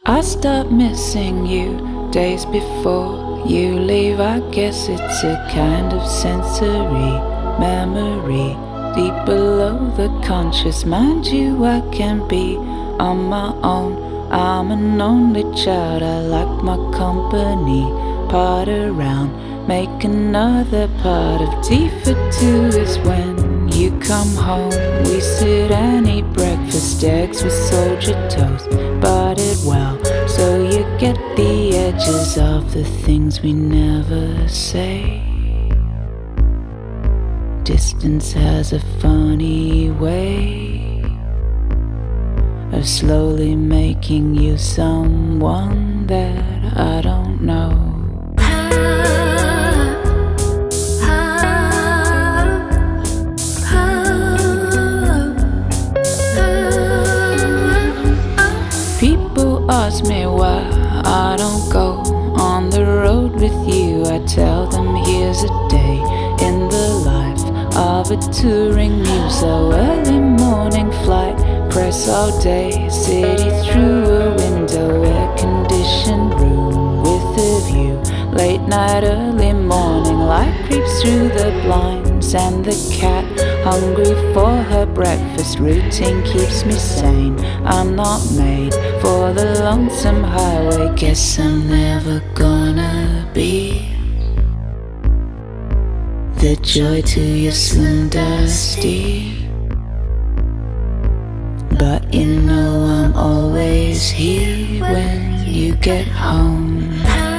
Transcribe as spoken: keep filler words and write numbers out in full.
I start missing you days before you leave. I guess it's a kind of sensory memory deep below the conscious. Mind you, I can be on my own. I'm an only child, I like my company. Part around, make another part of tea for two is when you come home. We sit and eat breakfast, eggs with soldier toast, buttered well, so you get the edges of the things we never say. Distance has a funny way of slowly making you someone that I don't know. People ask me why I don't go on the road with you. I tell them here's a day in the life of a touring muse. So early morning flight, press all day, city through a window, air-conditioned room with a view. Late night, early morning, light creeps through the blinds, and the cat hungry for her breakfast. Routine keeps me sane. I'm not made for the lonesome highway. Guess I'm never gonna be the joy to your slim dusty. But you know I'm always here when you get home.